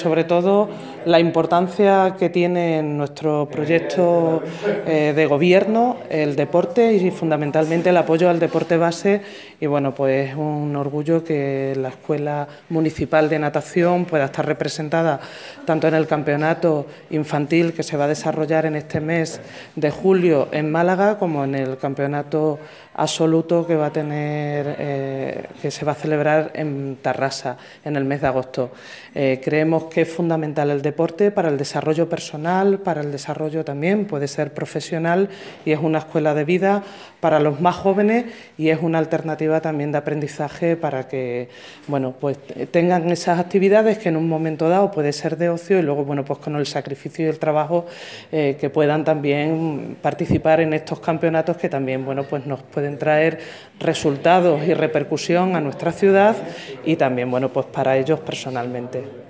Sobre todo la importancia que tiene en nuestro proyecto de gobierno el deporte y fundamentalmente el apoyo al deporte base, y bueno, pues es un orgullo que la Escuela Municipal de Natación pueda estar representada tanto en el campeonato infantil que se va a desarrollar en este mes de julio en Málaga, como en el campeonato absoluto que va a tener que se va a celebrar en Tarrasa en el mes de agosto. Creemos que es fundamental el deporte para el desarrollo personal, para el desarrollo también, puede ser profesional, y es una escuela de vida para los más jóvenes y es una alternativa también de aprendizaje para que, bueno, pues tengan esas actividades que en un momento dado puede ser de ocio y luego, bueno, pues con el sacrificio y el trabajo que puedan también participar en estos campeonatos que también, bueno, pues nos pueden traer resultados y repercusión a nuestra ciudad y también, bueno, pues para ellos personalmente.